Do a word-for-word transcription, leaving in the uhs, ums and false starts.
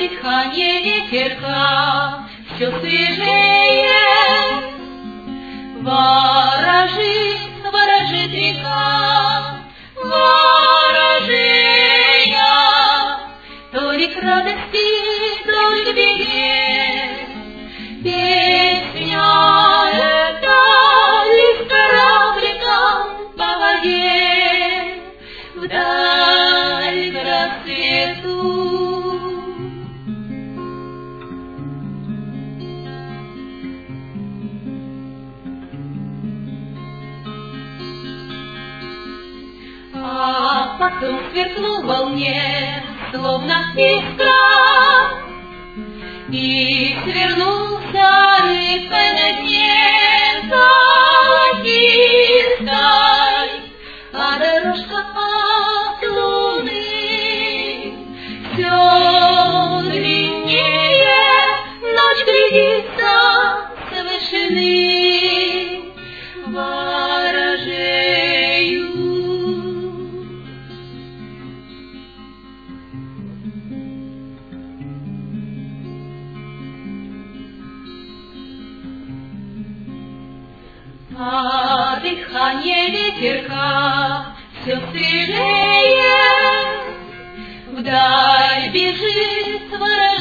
дыхание ветерка все свежее. Ворожит, ворожит река, ворожея, то ли к радости, то ли к беде. Песня эта лишь корабликом по воде вдаль к рассвету. А потом сверкнул в волне, словно искра, и свернулся рыбкой на дне золотистой, а дорожка от луны все длиннее, ночь глядится с вышины ворожею. А дыхание ветерка все свежее, вдаль бежит ворожея.